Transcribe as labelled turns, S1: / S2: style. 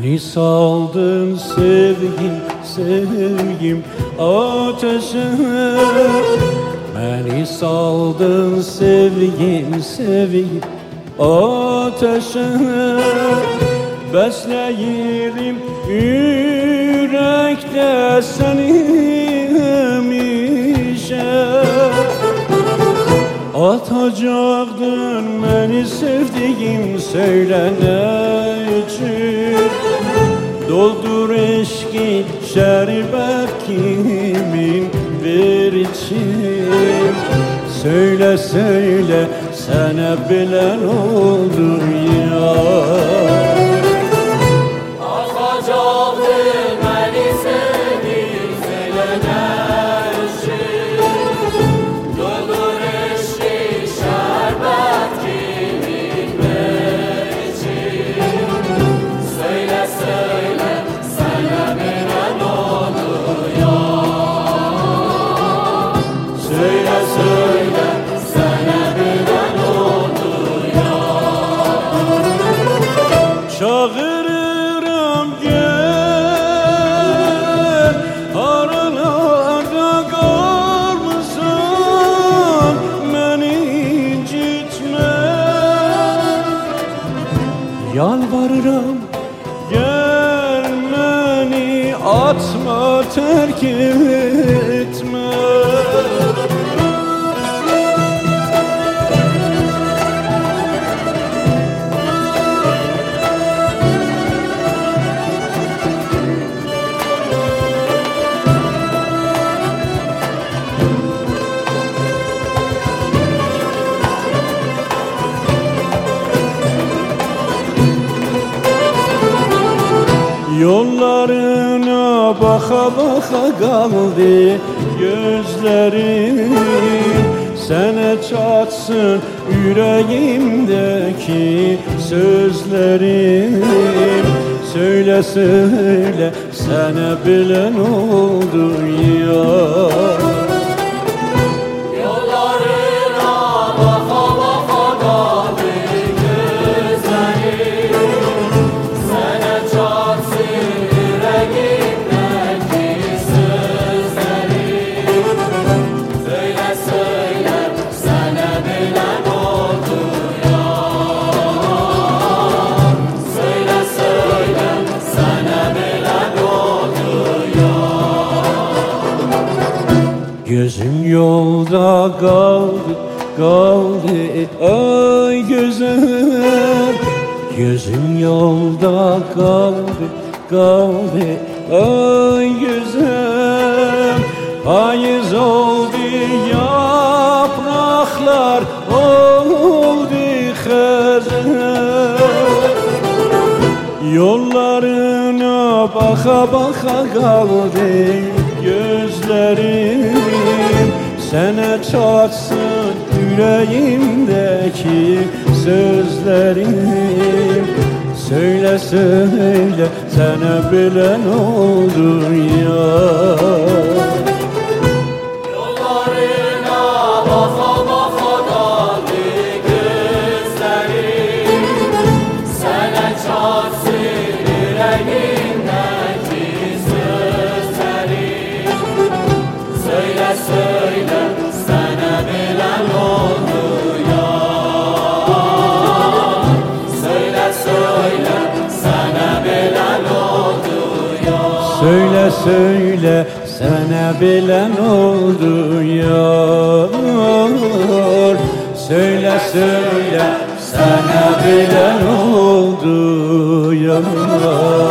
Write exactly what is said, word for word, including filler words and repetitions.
S1: Beni saldın sevgim, sevgim ateşe. Beni saldın sevgim, sevgim ateşe. Besleyirim yürekte seni hemişe. Atacaktın beni sevdiğim, söyle ne için? Doldur eşki şerbet kimin ver için? Söyle söyle sana bilen oldu ya.
S2: Atacaktın beni sevdiğim, söyle ne için? Doldur eşki şerbet kimin ver için? Söyle söyle sana bilen oldu ya. Söyle söyle sana bilen oldu ya.
S1: Çağırırım gel, aralarda kalmışsın, beni incitme. Yalvarırım gel, beni atma, terk etme. Yollarına baka baka kaldı gözlerim. Sana çatsın yüreğimdeki sözlerim. Söyle söyle sana bilen oldu ya.
S2: Yollarına baka baka kaldı gözlerim. Sana çatsın yüreğimdeki sözlerim. Söyle söyle sana bilen oldu ya. Söyle söyle sana bilen oldu ya.
S1: Gözüm yolda kaldı, kaldı ay güzel. Gözüm yolda kaldı, kaldı ay güzel. Payız oldu yapraklar, oldu xəzəl. Yollarına baka baka kaldı gözlerim. Sana çatsın yüreğimdeki sözlerim. Söyle söyle sana bilen oldu ya.
S2: Yollarına baka baka kaldı gözlerim. Sana çatsın yüreğimdeki sözlerim. Söyle söyle sana bilen oldu ya. Söyle söyle sana bilen oldu ya.
S1: Söyle söyle sana bilen oldu yar. Söyle söyle sana bilen oldu yar.